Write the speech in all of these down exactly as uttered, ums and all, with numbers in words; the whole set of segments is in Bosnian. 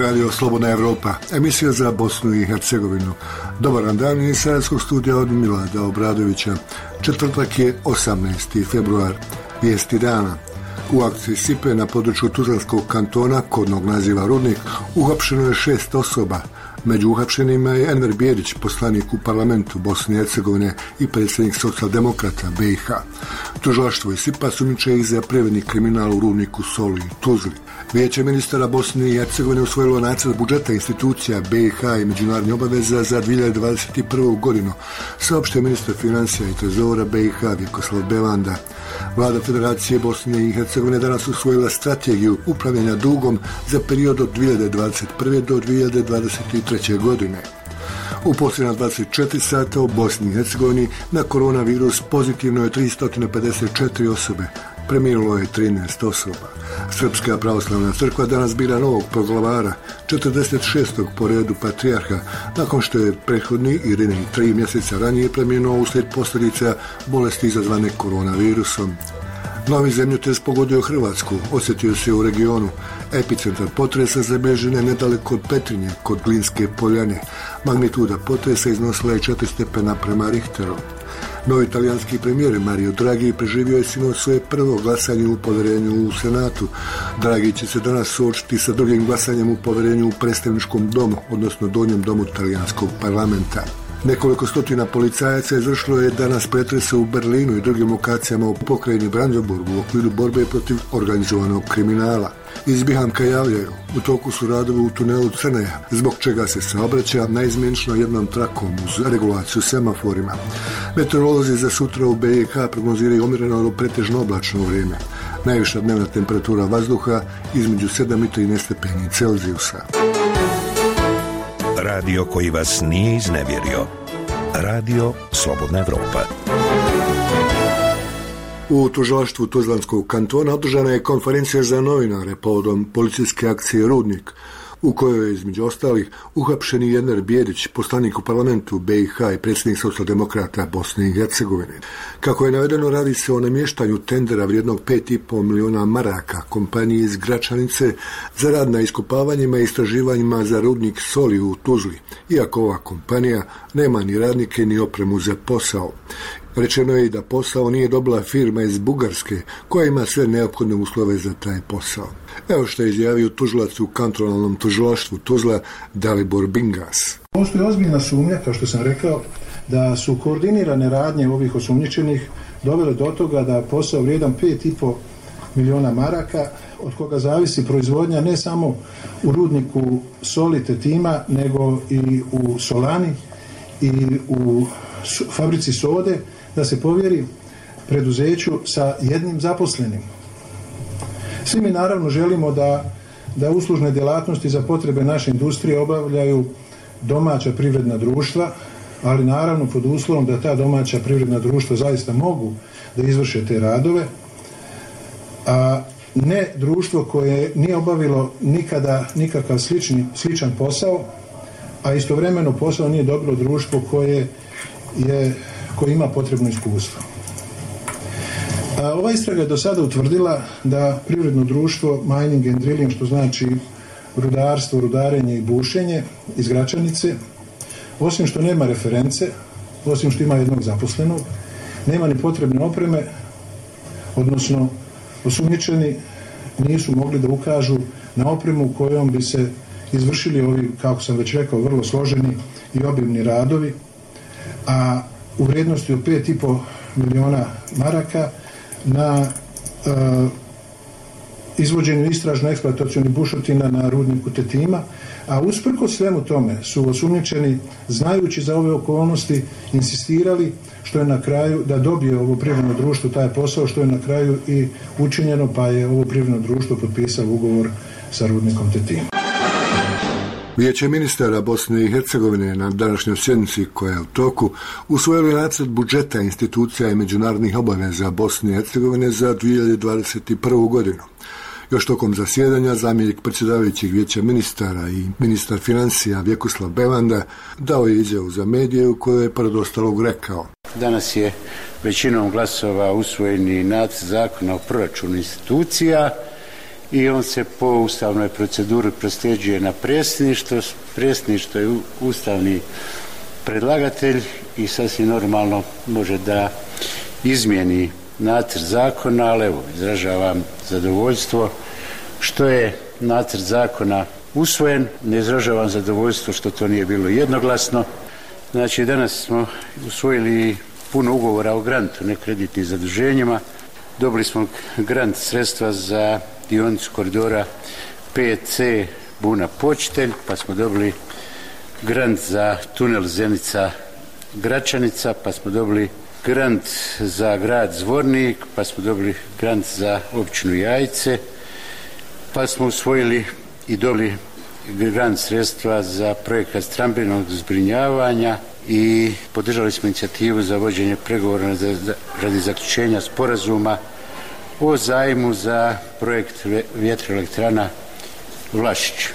Radio Slobodna Evropa, emisija za Bosnu i Hercegovinu. Dobar dan iz Sarajevskog studija od Milada Obradovića. Četvrtak je osamnaesti februar. Vijesti dana. U akciji S I P E na području Tuzlanskog kantona, kodnog naziva Rudnik, uhapšeno je šest osoba. Među uhapšenima je Enver Bijedić, poslanik u parlamentu Bosne i Hercegovine i predsjednik socijaldemokrata B i H. Tužilaštvo i S I P A sumnjiče ih za privredni kriminal u Rudniku, Soli i Tuzli. Vijeće ministara Bosne i Hercegovine usvojilo nacrt budžeta institucija B i H i međunarodnih obaveza za dvije hiljade dvadeset prvu. godinu, saopštio ministar financija i trezora B i H Vjekoslav Bevanda. Vlada Federacije Bosne i Hercegovine danas usvojila strategiju upravljanja dugom za period od dvije hiljade dvadeset prve. do dvije hiljade dvadeset treće. godine. U posljednja dvadeset četiri sata u Bosni i Hercegovini na koronavirus pozitivno je tristo pedeset četiri osobe, preminulo je trinaest osoba. Srpska pravoslavna crkva danas bira novog poglavara, četrdeset šestog po redu patrijarha, nakon što je prethodni Irinej tri mjeseca ranije preminuo uslijed posljedica bolesti izazvane koronavirusom. Novi zemljotres pogodio Hrvatsku, osjetio se u regionu. Epicentar potresa zabilježen je nedaleko od Petrinje, kod Glinske poljane. Magnituda potresa iznosila je četiri stepena prema Richteru. Novi italijanski premijer Mario Draghi preživio je sinoć svoje prvo glasanje u povjerenju u Senatu. Draghi će se danas suočiti sa drugim glasanjem u povjerenju u predstavničkom domu, odnosno donjem domu talijanskog parlamenta. Nekoliko stotina policajaca izvršilo je danas pretrese u Berlinu i drugim lokacijama u pokrajini Brandenburgu u okviru borbe protiv organizovanog kriminala. Iz Bihamka javljaju, u toku su radovi u tunelu Crneja, zbog čega se saobraća naizmjenično jednom trakom uz regulaciju semaforima. Meteorolozi za sutra u B i H prognoziraju umjereno do pretežno oblačno vrijeme. Najviša dnevna temperatura vazduha između sedam i trinaest stepeni Celzijusa. Radio koji vas nije iznevjerio. Radio Slobodna Evropa. U tužilaštvu Tuzlanskog kantona održana je konferencija za novinare povodom policijske akcije Rudnik, u kojoj je između ostalih uhapšeni Enver Bijedić, poslanik u parlamentu B i H i predsjednik socijaldemokrata Bosne i Hercegovine. Kako je navedeno, radi se o namještanju tendera vrijednog pet i pol milijuna maraka kompaniji iz Gračanice za rad na iskopavanjima i istraživanjima za rudnik Soli u Tuzli, iako ova kompanija nema ni radnike ni opremu za posao. Rečeno je i da posao nije dobila firma iz Bugarske, koja ima sve neophodne uslove za taj posao. Evo što je izjavio tužilac u kantonalnom tužilaštvu Tuzla Dalibor Bingas. Postoji ozbiljna sumnja, kao što sam rekao, da su koordinirane radnje ovih osumnjičenih dovele do toga da posao vrijedan pet i pol milijuna maraka, od koga zavisi proizvodnja ne samo u rudniku Soli Tetima, nego i u Solani i u fabrici sode, da se povjeri preduzeću sa jednim zaposlenim. Svi mi naravno želimo da, da uslužne djelatnosti za potrebe naše industrije obavljaju domaća privredna društva, ali naravno pod uslovom da ta domaća privredna društva zaista mogu da izvrše te radove, a ne društvo koje nije obavilo nikada nikakav slični, sličan posao, a istovremeno posao nije dobilo društvo koje je, koje ima potrebno iskustvo. A ova istraga je do sada utvrdila da privredno društvo Mining and Drilling, što znači rudarstvo, rudarenje i bušenje iz Gračanice, osim što nema reference, osim što ima jednog zaposlenog, nema ni potrebne opreme, odnosno osumnjičeni nisu mogli da ukažu na opremu kojom bi se izvršili ovi, kako sam već rekao, vrlo složeni i obimni radovi, a u vrijednosti od pet i pol milijuna maraka na e, izvođenju istražno-eksploatacionih bušotina na rudniku Tetima, a usprkos svemu tome su osumnjičeni, znajući za ove okolnosti, insistirali što je na kraju da dobije ovo privredno društvo taj posao, što je na kraju i učinjeno, pa je ovo privredno društvo potpisalo ugovor sa rudnikom Tetima. Vijeće ministara Bosne i Hercegovine na današnjoj sjednici, koja je u toku, usvojili nacrt budžeta institucija i međunarodnih obaveza Bosne i Hercegovine za dvije hiljade dvadeset prvu. godinu. Još tokom zasjedanja zamjenik predsjedavajućeg vijeća ministara i ministar financija Vjekoslav Bevanda dao je izjavu za medije u kojoj je pored ostalog rekao: Danas je većinom glasova usvojeni nacrt zakona o proračunu institucija i on se po ustavnoj proceduri prosljeđuje na predsjedništvo. Predsjedništvo je ustavni predlagatelj i sasvim normalno može da izmijeni nacrt zakona, ali evo, izražavam zadovoljstvo što je nacrt zakona usvojen, ne izražavam zadovoljstvo što to nije bilo jednoglasno. Znači, danas smo usvojili puno ugovora o grantu, ne kreditnim zaduženjima. Dobili smo grant sredstva za dionicu koridora P C Buna-Počitelj, pa smo dobili grant za tunel Zenica-Gračanica, pa smo dobili grant za grad Zvornik, pa smo dobili grant za općinu Jajce, pa smo usvojili i dobili grant sredstva za projekat stambenog zbrinjavanja i podržali smo inicijativu za vođenje pregovora radi zaključenja sporazuma o zajmu za projekt vjetroelektrana Vlašić.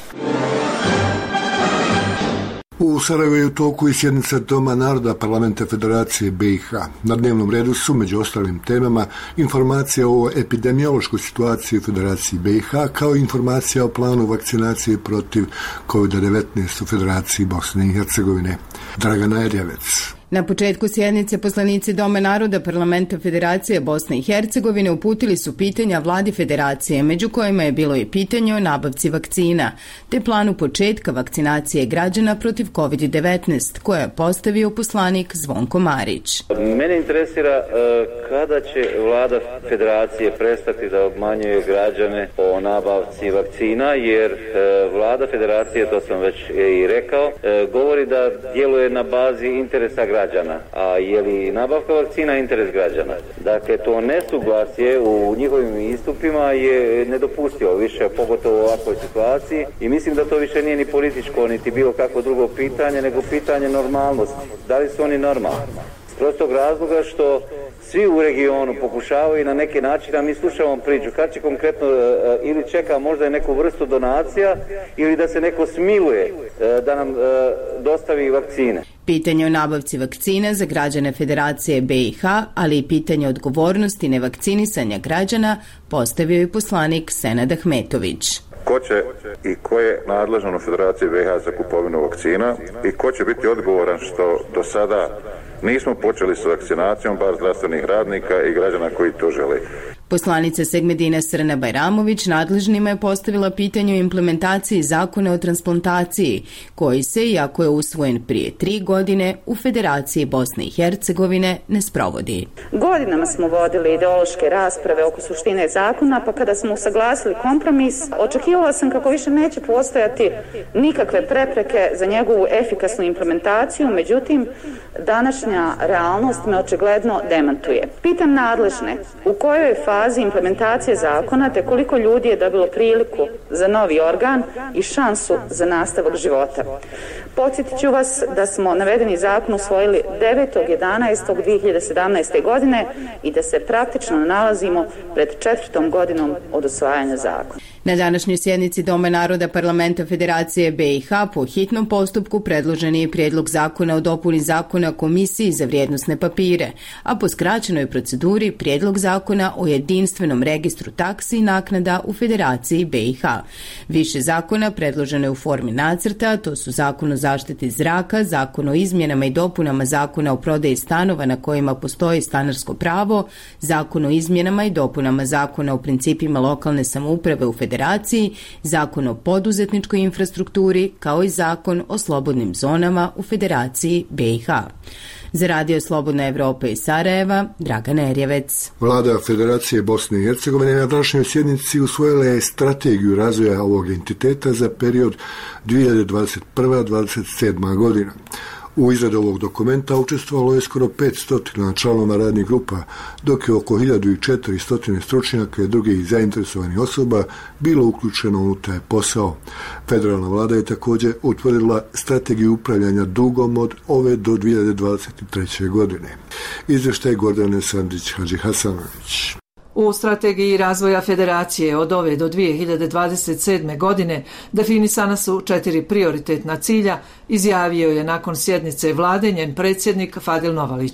U Sarajevu je u toku i sjednica Doma naroda Parlamenta Federacije B i H. Na dnevnom redu su, među ostalim temama, informacija o epidemiološkoj situaciji u Federaciji B i H, kao i informacija o planu vakcinacije protiv kovid devetnaest u Federaciji Bosne i Hercegovine. Dragana Erjavec. Na početku sjednice poslanici Doma naroda Parlamenta Federacije Bosne i Hercegovine uputili su pitanja vladi Federacije, među kojima je bilo i pitanje o nabavci vakcina, te planu početka vakcinacije građana protiv kovid devetnaest, koje je postavio poslanik Zvonko Marić. Mene interesira kada će vlada Federacije prestati da obmanjuje građane o nabavci vakcina, jer vlada Federacije, to sam već i rekao, govori da djeluje na bazi interesa građana. Građana. A je li nabavka vakcina interes građana? Dakle, to nesuglasje u njihovim istupima je nedopustivo više, pogotovo u ovakvoj situaciji, i mislim da to više nije ni političko, niti bilo kako drugo pitanje, nego pitanje normalnosti. Da li su oni normalni? S prostog razloga što svi u regionu pokušavaju na neki način, a mi slušamo priču kad će konkretno ili čeka možda neku vrstu donacija ili da se neko smiluje da nam dostavi vakcine. Pitanje o nabavci vakcina za građane Federacije B i H, ali i pitanje odgovornosti nevakcinisanja građana postavio je poslanik Senad Ahmetović. Ko će i ko je nadležan u Federaciji B i H za kupovinu vakcina i ko će biti odgovoran što do sada nismo počeli s vakcinacijom bar zdravstvenih radnika i građana koji to žele. Poslanica Segmedina Srna Bajramović nadležnima je postavila pitanje o implementaciji zakona o transplantaciji, koji se, iako je usvojen prije tri godine, u Federaciji Bosne i Hercegovine ne sprovodi. Godinama smo vodili ideološke rasprave oko suštine zakona, pa kada smo usaglasili kompromis, očekivala sam kako više neće postojati nikakve prepreke za njegovu efikasnu implementaciju, međutim, današnja realnost me očigledno demantuje. Pitam nadležne, u kojoj je fazi implementacije zakona, te koliko ljudi je dobilo priliku za novi organ i šansu za nastavak života. Podsjetit ću vas da smo navedeni zakon usvojili devetog jedanaestog dve hiljade sedamnaeste. godine i da se praktično nalazimo pred četvrtom godinom od usvajanja zakona. Na današnjoj sjednici Doma naroda Parlamenta Federacije B i H po hitnom postupku predložen je prijedlog zakona o dopuni zakona Komisiji za vrijednosne papire, a po skraćenoj proceduri prijedlog zakona o jedinstvenom registru taksi i naknada u Federaciji B i H. Više zakona predloženo je u formi nacrta, to su Zakon o zaštiti zraka, Zakon o izmjenama i dopunama Zakona o prodaji stanova na kojima postoji stanarsko pravo, Zakon o izmjenama i dopunama Zakona o principima lokalne samouprave u Federaciji, Zakon o poduzetničkoj infrastrukturi, kao i Zakon o slobodnim zonama u Federaciji B i H. Za Radio Slobodna Evropa iz Sarajeva, Dragana Erjavec. Vlada Federacije Bosne i Hercegovine na današnjoj sjednici usvojila je strategiju razvoja ovog entiteta za period dvije hiljade dvadeset prva do dvadeset sedma. godina. U izradi ovog dokumenta učestvovalo je skoro petsto članova radnih grupa, dok je oko hiljadu četiristo stručnjaka i drugih zainteresovanih osoba bilo uključeno u taj posao. Federalna vlada je također utvrdila strategiju upravljanja dugom od ove do dvije hiljade dvadeset treće. godine. Izvještaj Gordane Sandić-Hadži Hasanović. U strategiji razvoja Federacije od ove do dvije hiljade dvadeset sedme. godine definisana su četiri prioritetna cilja, izjavio je nakon sjednice vlade njen predsjednik Fadil Novalić.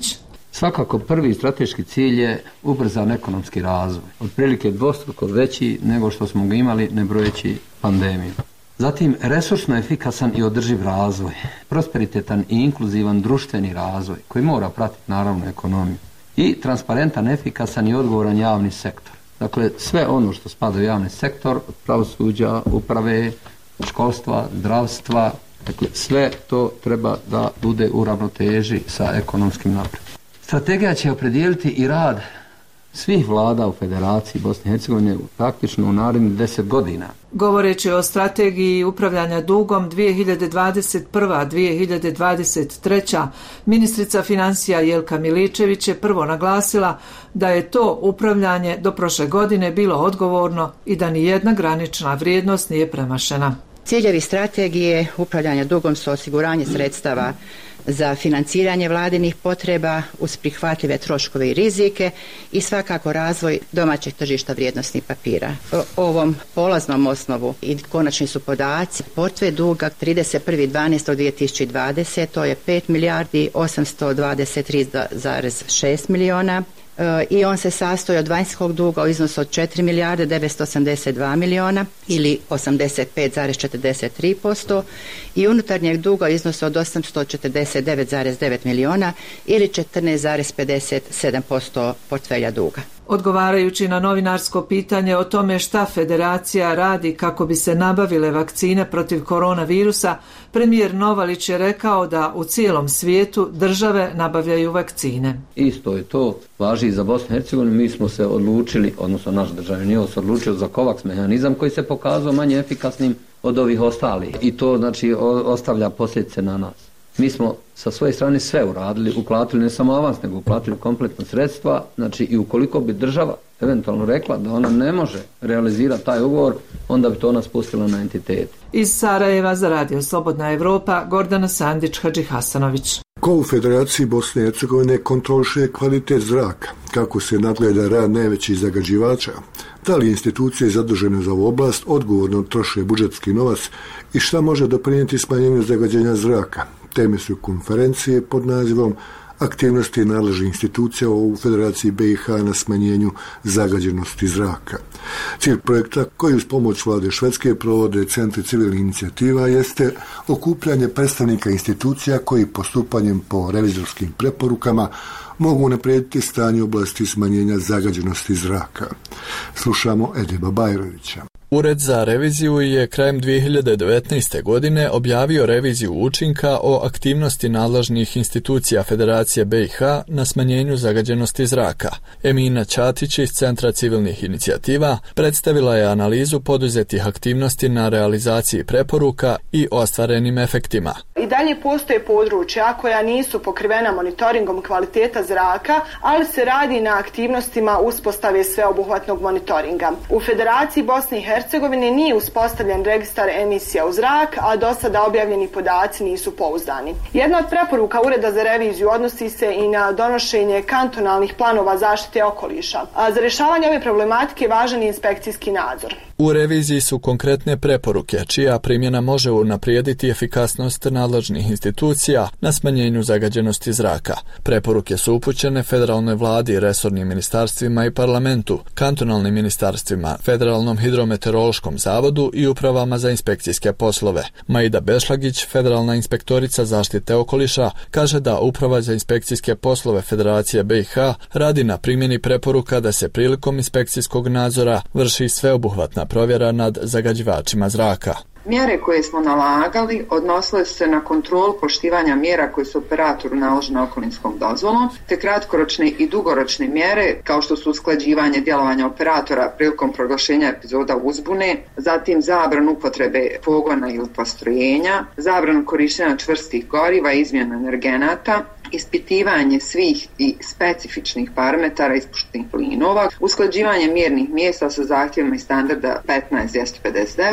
Svakako prvi strateški cilj je ubrzan ekonomski razvoj, otprilike dvostruko veći nego što smo ga imali ne brojeći pandemiju. Zatim resursno efikasan i održiv razvoj, prosperitetan i inkluzivan društveni razvoj koji mora pratiti naravno ekonomiju i transparentan, efikasan i odgovoran javni sektor. Dakle, sve ono što spada u javni sektor, od pravosuđa, uprave, školstva, zdravstva, dakle, sve to treba da bude u ravnoteži sa ekonomskim napretkom. Strategija će opredijeliti i rad svih vlada u Federaciji Bosne i Hercegovine praktično u narednih deset godina. Govoreći o strategiji upravljanja dugom dvije hiljade dvadeset prva do dvije hiljade dvadeset treća, ministrica financija Jelka Miličević je prvo naglasila da je to upravljanje do prošle godine bilo odgovorno i da ni jedna granična vrijednost nije premašena. Ciljevi strategije upravljanja dugom su osiguranje sredstava za financiranje vladinih potreba uz prihvatljive troškove i rizike i svakako razvoj domaćeg tržišta vrijednosnih papira. O ovom polaznom osnovu i konačni su podaci. Portfelj duga trideset prvo dvanaesto dvije tisuće dvadesete. to je pet milijardi osamsto dvadeset tri zarez šest miliona. I on se sastoji od vanjskog duga u iznosu od četiri milijarde devetsto osamdeset dva miliona ili osamdeset pet zarez četrdeset tri posto i unutarnjeg duga u iznosu od osamsto četrdeset devet zarez devet miliona ili četrnaest zarez pedeset sedam posto portfelja duga. Odgovarajući na novinarsko pitanje o tome šta federacija radi kako bi se nabavile vakcine protiv koronavirusa, premijer Novalić je rekao da u cijelom svijetu države nabavljaju vakcine. Isto je to, važi i za Bosnu i Hercegovinu. Mi smo se odlučili, odnosno naš državni nivo se odlučio za COVAX mehanizam koji se pokazao manje efikasnim od ovih ostalih i to znači ostavlja posljedice na nas. Mi smo sa svoje strane sve uradili, uplatili ne samo avans, nego uplatili kompletna sredstva, znači i ukoliko bi država eventualno rekla da ona ne može realizirati taj ugovor, onda bi to ona spustila na entitet. Iz Sarajeva za Radio Slobodna Evropa, Gordana Sandić, Hadži Hasanović. Ko u Federaciji Bosne i Hercegovine kontroliše kvalitet zraka? Kako se nadgleda rad najvećih zagađivača? Da li institucije zadužene za ovu oblast odgovorno troše budžetski novac i šta može doprinijeti smanjenju zagađenja zraka? Teme su konferencije pod nazivom aktivnosti nadležnih institucija u Federaciji B i H na smanjenju zagađenosti zraka. Cilj projekta koji uz pomoć vlade Švedske provode centri civilnih inicijativa jeste okupljanje predstavnika institucija koji postupanjem po revizorskim preporukama mogu unaprijediti stanje u oblasti smanjenja zagađenosti zraka. Slušamo Edeba Bajrovića. Ured za reviziju je krajem dvije hiljade devetnaeste. godine objavio reviziju učinka o aktivnosti nadležnih institucija Federacije B i H na smanjenju zagađenosti zraka. Emina Ćatić iz Centra civilnih inicijativa predstavila je analizu poduzetih aktivnosti na realizaciji preporuka i ostvarenim efektima. I dalje postoje područja koja nisu pokrivena monitoringom kvaliteta zraka, ali se radi na aktivnostima uspostave sveobuhvatnog monitoringa. U Federaciji Bosne i Hercegovine nije uspostavljen registar emisija u zrak, a do sada objavljeni podaci nisu pouzdani. Jedna od preporuka Ureda za reviziju odnosi se i na donošenje kantonalnih planova zaštite okoliša. A za rješavanje ove problematike važan je inspekcijski nadzor. U reviziji su konkretne preporuke, čija primjena može unaprijediti efikasnost nadležnih institucija na smanjenju zagađenosti zraka. Preporuke su upućene federalnoj vladi, resornim ministarstvima i parlamentu, kantonalnim ministarstvima, Federalnom hidrometeorološkom zavodu i upravama za inspekcijske poslove. Maida Bešlagić, federalna inspektorica zaštite okoliša, kaže da Uprava za inspekcijske poslove Federacije B i H radi na primjeni preporuka da se prilikom inspekcijskog nadzora vrši sveobuhvatna provjera nad zagađivačima zraka. Mjere koje smo nalagali odnosile su se na kontrolu poštivanja mjera koje su operatoru naložene okolinskom dozvolom, te kratkoročne i dugoročne mjere kao što su usklađivanje djelovanja operatora prilikom proglašenja epizoda uzbune, zatim zabranu upotrebe pogona ili postrojenja, zabranu korištenja čvrstih goriva i izmjenu energenata, ispitivanje svih i specifičnih parametara ispuštenih plinova, usklađivanje mjernih mjesta sa zahtjevima i standarda petnaest dvjesto pedeset devet.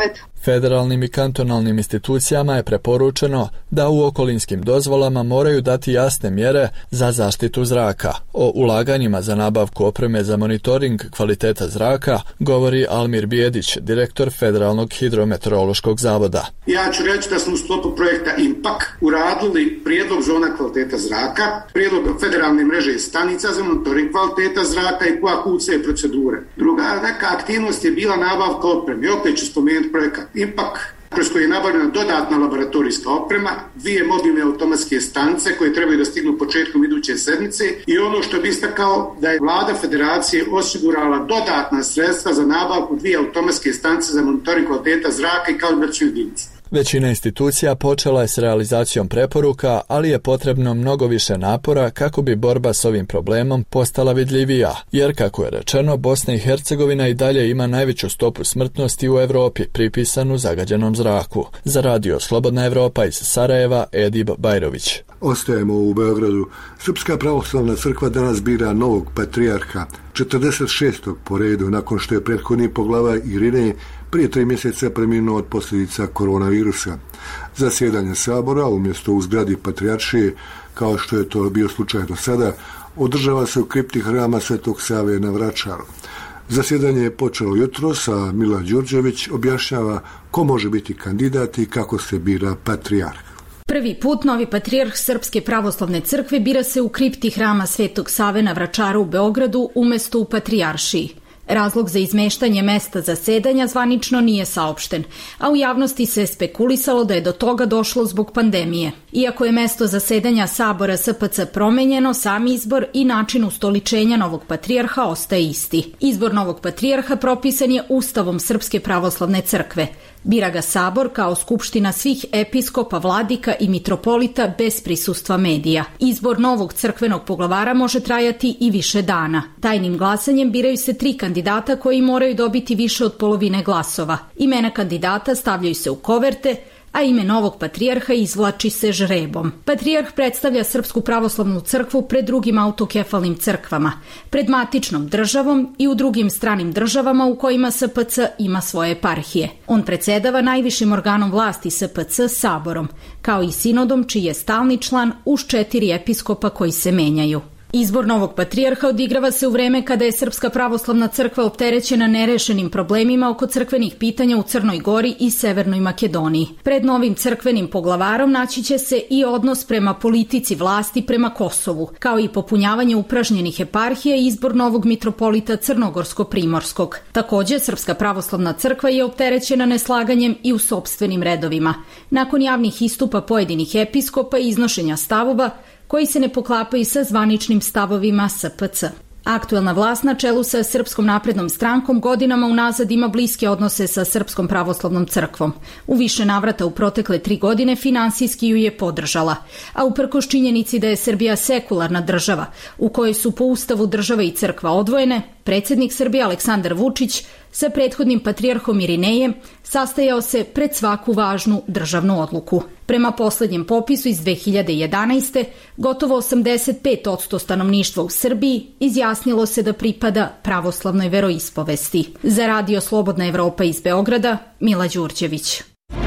Federalnim i kantonalnim institucijama je preporučeno da u okolinskim dozvolama moraju dati jasne mjere za zaštitu zraka. O ulaganjima za nabavku opreme za monitoring kvaliteta zraka govori Almir Bijedić, direktor Federalnog hidrometeorološkog zavoda. Ja ću reći da smo u sklopu projekta IMPAK uradili prijedlog zona kvaliteta zraka, prijedlog federalne mreže stanica za monitoring kvaliteta zraka i Q A C procedure. Druga neka aktivnost je bila nabavka opreme. Opet ću spomenuti projekat IMPAK, kroz koji je nabavljena dodatna laboratorijska oprema, dvije mobilne automatske stanice koje trebaju da stignu početkom iduće sedmice i ono što bi istakao da je vlada federacije osigurala dodatna sredstva za nabavku dvije automatske stanice za monitoring kvaliteta zraka i kalibracijnu jedinicu. Većina institucija počela je s realizacijom preporuka, ali je potrebno mnogo više napora kako bi borba s ovim problemom postala vidljivija, jer, kako je rečeno, Bosna i Hercegovina i dalje ima najveću stopu smrtnosti u Europi, pripisanu zagađenom zraku. Za radio Slobodna Evropa iz Sarajeva, Edib Bajrović. Ostajemo u Beogradu. Srpska pravoslavna crkva danas bira novog patrijarha, četrdeset šestog po redu, nakon što je prethodni poglavar Irinej prije tri mjeseca preminuo od posljedica koronavirusa. Zasjedanje sabora umjesto u zgradi patrijaršije, kao što je to bio slučaj do sada, održava se u kripti hrama Svetog Save na Vračaru. Zasjedanje je počelo jutros, a Mila Đurđević objašnjava ko može biti kandidat i kako se bira patrijarh. Prvi put novi patrijarh Srpske pravoslavne crkve bira se u kripti hrama Svetog Save na Vračaru u Beogradu umjesto u patrijaršiji. Razlog za izmeštanje mesta zasedanja zvanično nije saopšten, a u javnosti se spekulisalo da je do toga došlo zbog pandemije. Iako je mesto zasedanja sabora S P C promenjeno, sam izbor i način ustoličenja novog patrijarha ostaje isti. Izbor novog patrijarha propisan je Ustavom Srpske pravoslavne crkve. Bira ga sabor kao skupština svih episkopa, vladika i mitropolita bez prisustva medija. Izbor novog crkvenog poglavara može trajati i više dana. Tajnim glasanjem biraju se tri kandidata koji moraju dobiti više od polovine glasova. Imena kandidata stavljaju se u koverte, a ime novog patrijarha izvlači se žrebom. Patrijarh predstavlja Srpsku pravoslavnu crkvu pred drugim autokefalnim crkvama, pred matičnom državom i u drugim stranim državama u kojima S P C ima svoje eparhije. On predsedava najvišim organom vlasti S P C, saborom, kao i sinodom čiji je stalni član uz četiri episkopa koji se menjaju. Izbor novog patrijarha odigrava se u vreme kada je Srpska pravoslavna crkva opterećena nerešenim problemima oko crkvenih pitanja u Crnoj Gori i Severnoj Makedoniji. Pred novim crkvenim poglavarom naći će se i odnos prema politici vlasti prema Kosovu, kao i popunjavanje upražnjenih eparhija i izbor novog mitropolita Crnogorsko-Primorskog. Također, Srpska pravoslavna crkva je opterećena neslaganjem i u sopstvenim redovima. Nakon javnih istupa pojedinih episkopa i iznošenja stavova, koji se ne poklapaju sa zvaničnim stavovima S P C. Aktuelna vlast na čelu sa Srpskom naprednom strankom godinama unazad ima bliske odnose sa Srpskom pravoslavnom crkvom. U više navrata u protekle tri godine finansijski ju je podržala, a uprkos činjenici da je Srbija sekularna država, u kojoj su po ustavu država i crkva odvojene, predsjednik Srbije Aleksandar Vučić sa prethodnim patrijarhom Irinejem sastajao se pred svaku važnu državnu odluku. Prema posljednjem popisu iz dve hiljade jedanaeste. gotovo osamdeset pet posto stanovništva u Srbiji izjasnilo se da pripada pravoslavnoj veroispovesti. Za radio Slobodna Evropa iz Beograda, Mila Đurđević.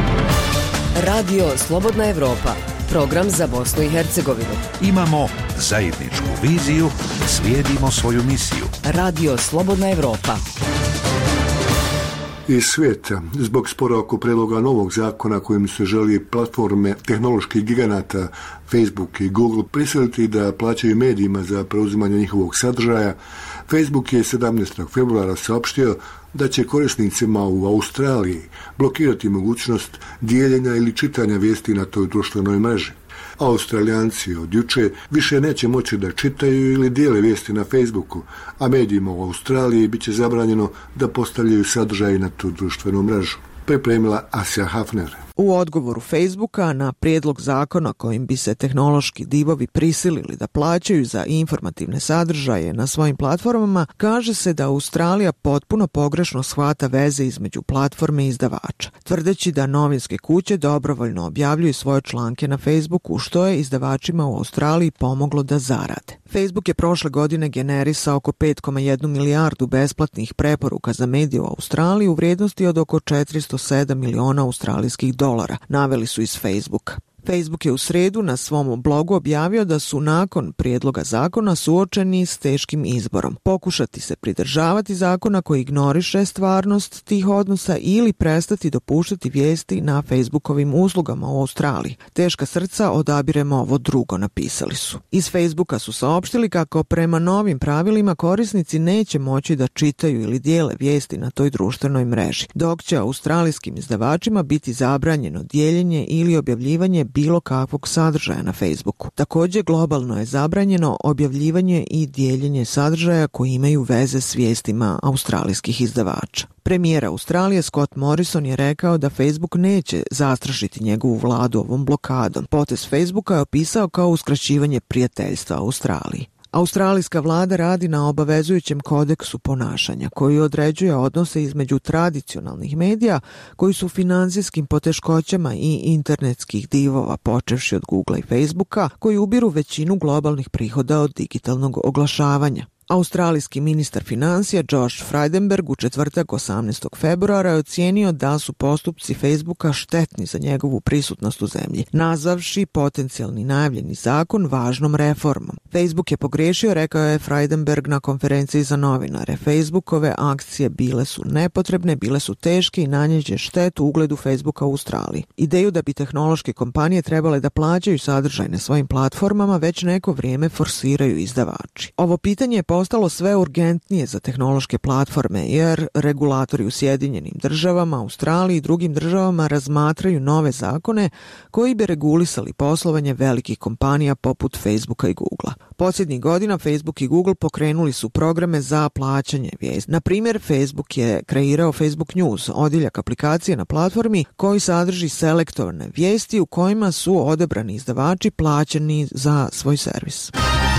Radio Slobodna Evropa, program za Bosnu i Hercegovinu. Imamo zajedničku viziju, slijedimo svoju misiju. Radio Slobodna Evropa. Iz svijeta, zbog spora oko predloga novog zakona kojim se želi platforme tehnoloških giganata Facebook i Google prisiliti da plaćaju medijima za preuzimanje njihovog sadržaja, Facebook je sedamnaestog februara saopštio da će korisnicima u Australiji blokirati mogućnost dijeljenja ili čitanja vijesti na toj društvenoj mreži. Australijanci od juče više neće moći da čitaju ili dijele vijesti na Facebooku, a medijima u Australiji bit će zabranjeno da postavljaju sadržaj na tu društvenu mrežu. Pripremila Asja Hafner. U odgovoru Facebooka na prijedlog zakona kojim bi se tehnološki divovi prisilili da plaćaju za informativne sadržaje na svojim platformama, kaže se da Australija potpuno pogrešno shvata veze između platforme i izdavača, tvrdeći da novinske kuće dobrovoljno objavljuju svoje članke na Facebooku, što je izdavačima u Australiji pomoglo da zarade. Facebook je prošle godine generisao oko pet zarez jedan milijardu besplatnih preporuka za medije u Australiji u vrijednosti od oko četiristo sedam miliona australijskih dolara, naveli su iz Facebooka. Facebook je u sredu na svom blogu objavio da su nakon prijedloga zakona suočeni s teškim izborom. Pokušati se pridržavati zakona koji ignoriše stvarnost tih odnosa ili prestati dopuštati vijesti na Facebookovim uslugama u Australiji. Teška srca, odabiremo ovo drugo, napisali su. Iz Facebooka su saopštili kako prema novim pravilima korisnici neće moći da čitaju ili dijele vijesti na toj društvenoj mreži, dok će australijskim izdavačima biti zabranjeno dijeljenje ili objavljivanje bilo kakvog sadržaja na Facebooku. Također globalno je zabranjeno objavljivanje i dijeljenje sadržaja koji imaju veze s vijestima australijskih izdavača. Premijer Australije Scott Morrison je rekao da Facebook neće zastrašiti njegovu vladu ovom blokadom. Potez Facebooka je opisao kao uskraćivanje prijateljstva Australiji. Australijska vlada radi na obavezujućem kodeksu ponašanja koji određuje odnose između tradicionalnih medija koji su financijskim poteškoćama i internetskih divova, počevši od Googlea i Facebooka, koji ubiru većinu globalnih prihoda od digitalnog oglašavanja. Australijski ministar financija Josh Frydenberg u četvrtak osamnaestog februara je ocijenio da su postupci Facebooka štetni za njegovu prisutnost u zemlji, nazvavši potencijalni najavljeni zakon važnom reformom. Facebook je pogrešio, rekao je Frydenberg na konferenciji za novinare. Facebookove akcije bile su nepotrebne, bile su teške i nanjeće štetu ugledu Facebooka u Australiji. Ideju da bi tehnološke kompanije trebale da plaćaju sadržaj na svojim platformama već neko vrijeme forsiraju izdavači. Ovo pitanje je postalo sve urgentnije za tehnološke platforme jer regulatori u Sjedinjenim državama, Australiji i drugim državama razmatraju nove zakone koji bi regulisali poslovanje velikih kompanija poput Facebooka i Googlea. Posljednjih godina Facebook i Google pokrenuli su programe za plaćanje vijesti. Na primjer, Facebook je kreirao Facebook News, odjeljak aplikacije na platformi koji sadrži selektovane vijesti u kojima su odabrani izdavači plaćeni za svoj servis.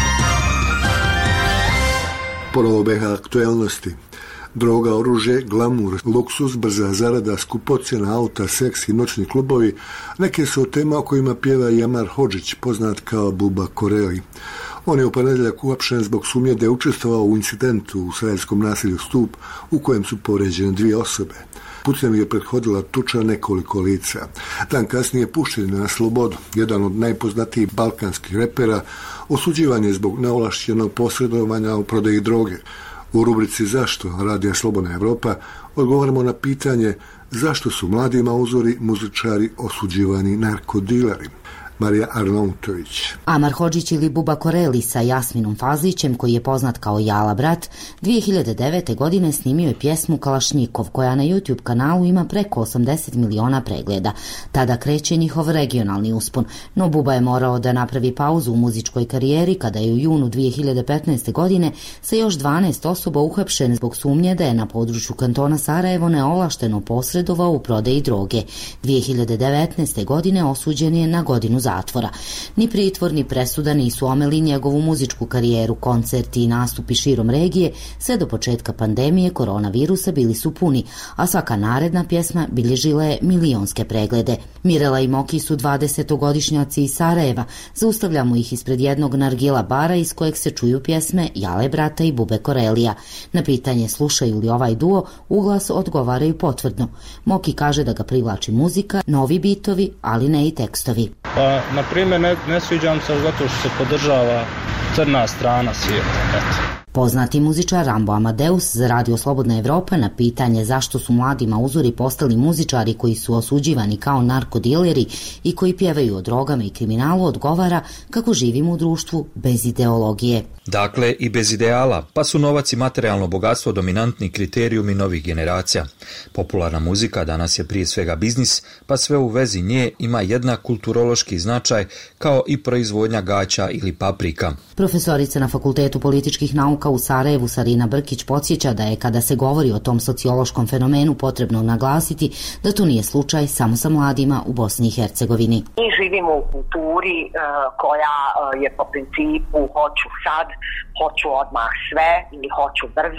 Ponovo B H aktuelnosti. Droga, oružje, glamur, luksuz, brza zarada, skupocjena auta, seks i noćni klubovi neke su od tema o kojima pjeva i Amar Hodžić, poznat kao Buba Koreli. On je u ponedjeljak uhapšen zbog sumnje da je učestvovao u incidentu u sarajevačkom naselju Stup u kojem su povrijeđene dvije osobe. Pucnjavi je prethodila tuča nekoliko lica. Dan kasnije pušten na slobodu. Jedan od najpoznatijih balkanskih repera osuđivan je zbog neovlašćenog posredovanja u prodaji droge. U rubrici Zašto radija Slobodna Evropa odgovaramo na pitanje zašto su mladi mauzori, muzičari osuđivani narkodileri. Marija Arnautović. Amar Hodžić ili Buba Koreli sa Jasminom Fazlićem, koji je poznat kao Jala brat, dvije hiljade devete. godine snimio je pjesmu Kalašnjikov, koja na YouTube kanalu ima preko osamdeset miliona pregleda. Tada kreće njihov regionalni uspon, no Buba je morao da napravi pauzu u muzičkoj karijeri kada je u junu dvije hiljade petnaeste. godine sa još dvanaest osoba uhapšen zbog sumnje da je na području kantona Sarajevo neovlašteno posredovao u prodaji droge. dvije hiljade devetnaeste. godine osuđen je na godinu zatvora. Ni pritvor ni presuda nisu omeli njegovu muzičku karijeru. Koncerti i nastupi širom regije sve do početka pandemije koronavirusa bili su puni, a svaka naredna pjesma bilježila je milionske preglede. Mirela i Moki su dvadesetogodišnjaci iz Sarajeva. Zaustavljamo ih ispred jednog nargila bara iz kojeg se čuju pjesme Jale brata i Bube Korelija. Na pitanje slušaju li ovaj duo, uglas odgovaraju potvrdno. Moki kaže da ga privlači muzika, novi bitovi, ali ne i tekstovi. Pa, na primjer, ne, ne sviđam se zato što se podržava crna strana svijeta. Eto. Poznati muzičar Rambo Amadeus za Radio Slobodna Evropa na pitanje zašto su mladi mauzori postali muzičari koji su osuđivani kao narkodileri i koji pjevaju o drogama i kriminalu odgovara kako živimo u društvu bez ideologije. Dakle, i bez ideala, pa su novac i materijalno bogatstvo dominantni kriterijumi novih generacija. Popularna muzika danas je prije svega biznis, pa sve u vezi nje ima jednak kulturološki značaj kao i proizvodnja gaća ili paprika. Profesorica na Fakultetu političkih nauka u Sarajevu Sarina Brkić podsjeća da je kada se govori o tom sociološkom fenomenu potrebno naglasiti da to nije slučaj samo sa mladima u Bosni i Hercegovini. Mi živimo u kulturi uh, koja uh, je po principu hoću sad, hoću odmah sve ili hoću brzo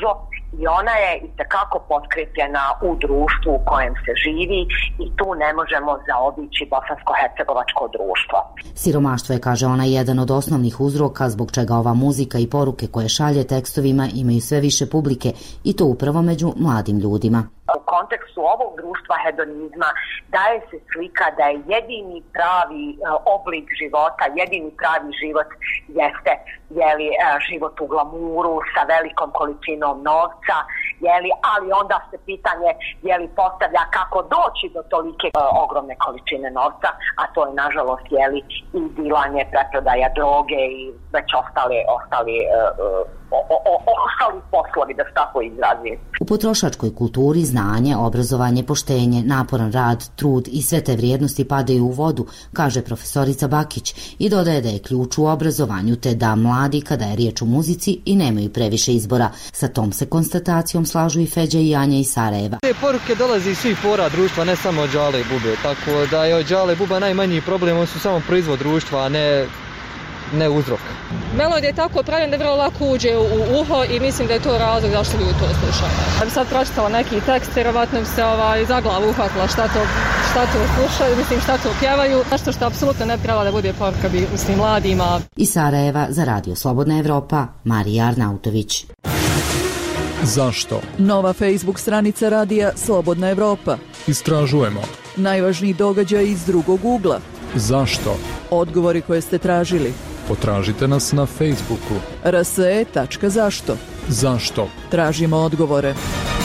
i ona je itekako potkrepljena u društvu u kojem se živi i tu ne možemo zaobići bosansko-hercegovačko društvo. Siromaštvo je, kaže ona, jedan od osnovnih uzroka zbog čega ova muzika i poruke koje šalje tekstovima imaju sve više publike i to upravo među mladim ljudima. U kontekstu ovog društva hedonizma daje se slika da je jedini pravi uh, oblik života, jedini pravi život jeste jeli, uh, život u glamuru sa velikom količinom novca, jeli, ali onda se pitanje jeli, postavlja kako doći do tolike uh, ogromne količine novca, a to je nažalost jeli, i dilanje, preprodaja droge i već ostali, ostali uh, O, o, o, ostali poslovi, da se tako izrazim. U potrošačkoj kulturi znanje, obrazovanje, poštenje, naporan rad, trud i sve te vrijednosti padaju u vodu, kaže profesorica Bakić i dodaje da je ključ u obrazovanju te da mladi, kada je riječ o muzici, i nemaju previše izbora. Sa tom se konstatacijom slažu i Feđa i Anja iz Sarajeva. Te poruke dolazi iz svih pora društva, ne samo od Đale i Bube, tako da je od Đale i Buba najmanji problem, oni su samo proizvod društva, a ne ne uzrok. Melodija je tako pravljena da vrlo lako uđe u uho i mislim da je to razlog zašto ljudi to slušaju. Da bi sad pročitala neki tekst, vjerovatno bi se ovaj, za glavu uhvatila šta to, šta to slušaju, mislim šta to pjevaju. Nešto što apsolutno ne treba da bude poruka bi mislim mladima. Iz Sarajeva za Radio Slobodna Evropa, Marija Arnautović. Zašto? Nova Facebook stranica Radija Slobodna Evropa. Istražujemo. Najvažniji događaj iz drugog ugla. Zašto? Odgovori koje ste tražili. Potražite nas na Facebooku. r s e tačka zašto. Zašto? Tražimo odgovore.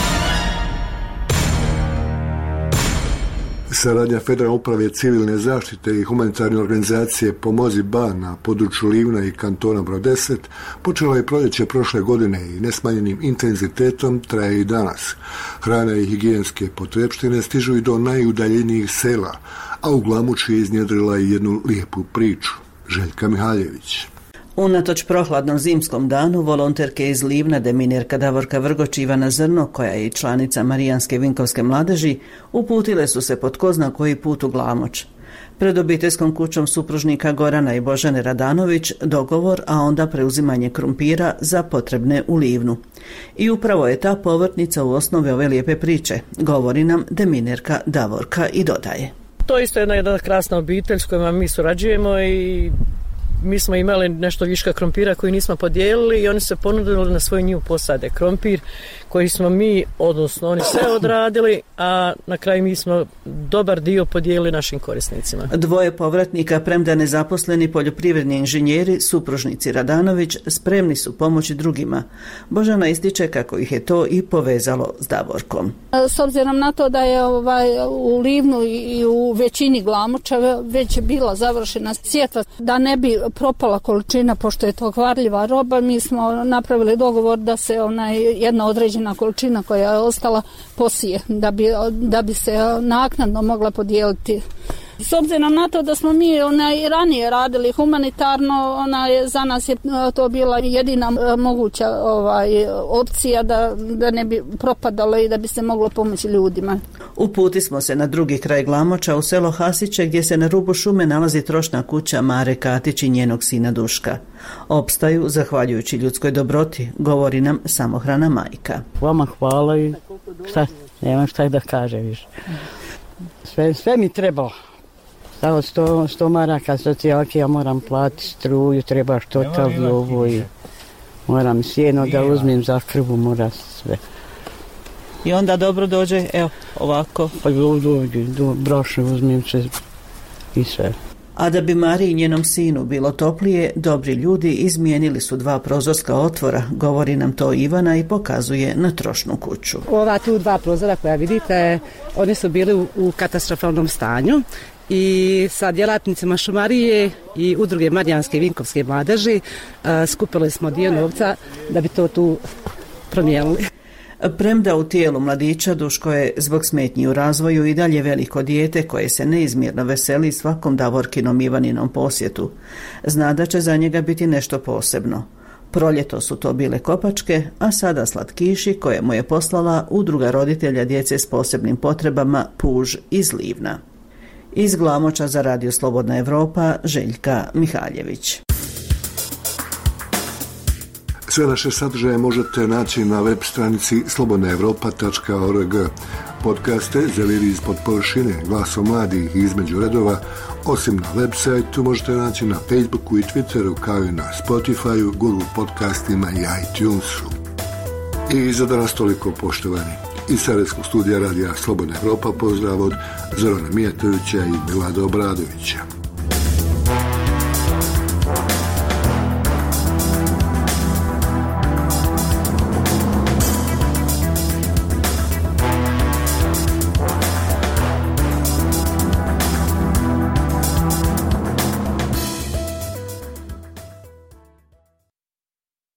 Saradnja Federalne uprave civilne zaštite i humanitarne organizacije Pomozi Ba na području Livna i kantona Brod deset počela je proljeće prošle godine i nesmanjenim intenzitetom traje i danas. Hrana i higijenske potrepštine stižu i do najudaljenijih sela, a u Glamuči je iznjedrila i jednu lijepu priču. Željka Mihaljević. Unatoč prohladnom zimskom danu, volonterke iz Livna, deminirka Davorka Vrgoč i Ivana Zrno, koja je i članica Marijanske vinkovske mladeži, uputile su se po tko zna koji put u Glamoč. Pred obiteljskom kućom supružnika Gorana i Božane Radanović dogovor, a onda preuzimanje krumpira za potrebne u Livnu. I upravo je ta povrtnica u osnovi ove lijepe priče, govori nam deminirka Davorka i dodaje. To je isto jedna, jedna krasna obitelj s kojima mi surađujemo i mi smo imali nešto viška krompira koji nismo podijelili i oni se ponudili na svoj njiv posade krompir koji smo mi, odnosno oni sve odradili, a na kraju mi smo dobar dio podijelili našim korisnicima. Dvoje povratnika, premda nezaposleni poljoprivredni inženjeri, supružnici Radanović, spremni su pomoći drugima. Božana ističe kako ih je to i povezalo s Davorkom. S obzirom na to da je ovaj, u Livnu i u većini Glamoča već bila završena sjetva, da ne bi propala količina, pošto je to kvarljiva roba, mi smo napravili dogovor da se onaj jedna određena količina koja je ostala posije, da bi, da bi se naknadno mogla podijeliti. S obzirom na to da smo mi onaj ranije radili humanitarno, ona je, za nas je to bila jedina moguća ovaj, opcija da, da ne bi propadalo i da bi se moglo pomoći ljudima. Uputi smo se na drugi kraj Glamoča u selo Hasiće gdje se na rubu šume nalazi trošna kuća Mare Katić i njenog sina Duška. Opstaju zahvaljujući ljudskoj dobroti, govori nam samohrana majka. Vama hvala i šta, nemam šta da kaže više. Sve, sve mi trebalo. Samo sto, sto maraka socijalke, ja moram platiti struju, treba što tavi ovo i moram sjeno da uzmem za krvu, mora sve. I onda dobro dođe, evo, ovako. Pa dođe, do, broše uzmem se i sve. A da bi Mariji i njenom sinu bilo toplije, dobri ljudi izmijenili su dva prozorska otvora, govori nam to Ivana i pokazuje na trošnu kuću. Ova tu dva prozora koja vidite, oni su bili u, u katastrofalnom stanju. I sa djelatnicima šumarije i udruge Marijanske vinkovske mladeži uh, skupili smo dio novca da bi to tu promijenili. Premda u tijelu mladića Duško je zbog smetnji u razvoju i dalje veliko dijete koje se neizmjerno veseli svakom Davorkinom Ivaninom posjetu. Zna da će za njega biti nešto posebno. Proljeto su to bile kopačke, a sada slatkiši koje mu je poslala udruga roditelja djece s posebnim potrebama Puž iz Livna. Iz Glamoča za Radio Slobodna Evropa, Željka Mihaljević. Sve naše sadržaje možete naći na web stranici slobodna europa tačka org. Podcaste Zaviri ispod površine, Glasom mladih i Između redova, osim na web sajtu, možete naći na Facebooku i Twitteru, kao i na Spotifyu, Google podcastima i iTunesu. I za danas toliko, poštovani. Iz Sarajevskog studija radija Slobodna Europa pozdrav od Zorana Mijatovića i Milada Obradovića.